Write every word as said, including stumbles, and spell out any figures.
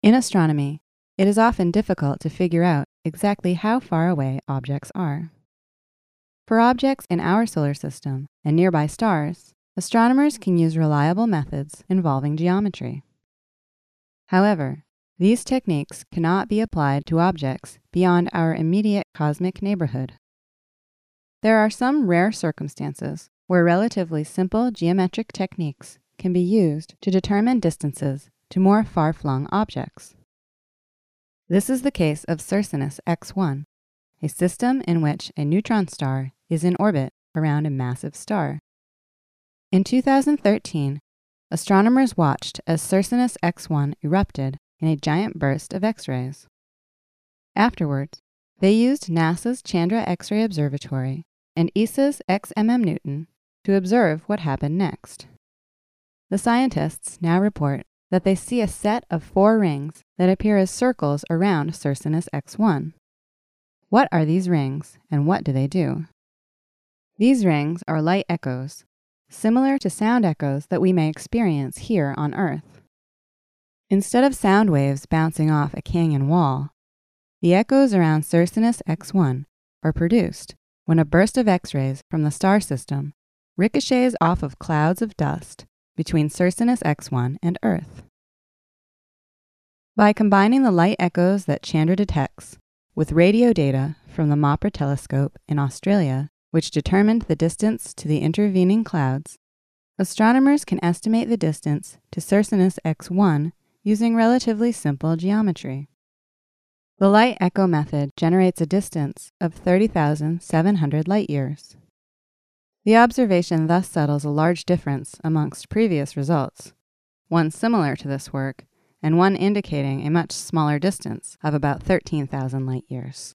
In astronomy, it is often difficult to figure out exactly how far away objects are. For objects in our solar system and nearby stars, astronomers can use reliable methods involving geometry. However, these techniques cannot be applied to objects beyond our immediate cosmic neighborhood. There are some rare circumstances where relatively simple geometric techniques can be used to determine distances to more far-flung objects. This is the case of Circinus X one, a system in which a neutron star is in orbit around a massive star. In two thousand thirteen, astronomers watched as Circinus X one erupted in a giant burst of X-rays. Afterwards, they used NASA's Chandra X-ray Observatory and E S A's X M M Newton to observe what happened next. The scientists now report that they see a set of four rings that appear as circles around Circinus X one. What are these rings, and what do they do? These rings are light echoes, similar to sound echoes that we may experience here on Earth. Instead of sound waves bouncing off a canyon wall, the echoes around Circinus X one are produced when a burst of X-rays from the star system ricochets off of clouds of dust between Circinus X one and Earth. By combining the light echoes that Chandra detects with radio data from the MOPRA telescope in Australia, which determined the distance to the intervening clouds, astronomers can estimate the distance to Circinus X one using relatively simple geometry. The light echo method generates a distance of thirty thousand seven hundred light-years. The observation thus settles a large difference amongst previous results, one similar to this work and one indicating a much smaller distance of about thirteen thousand light-years.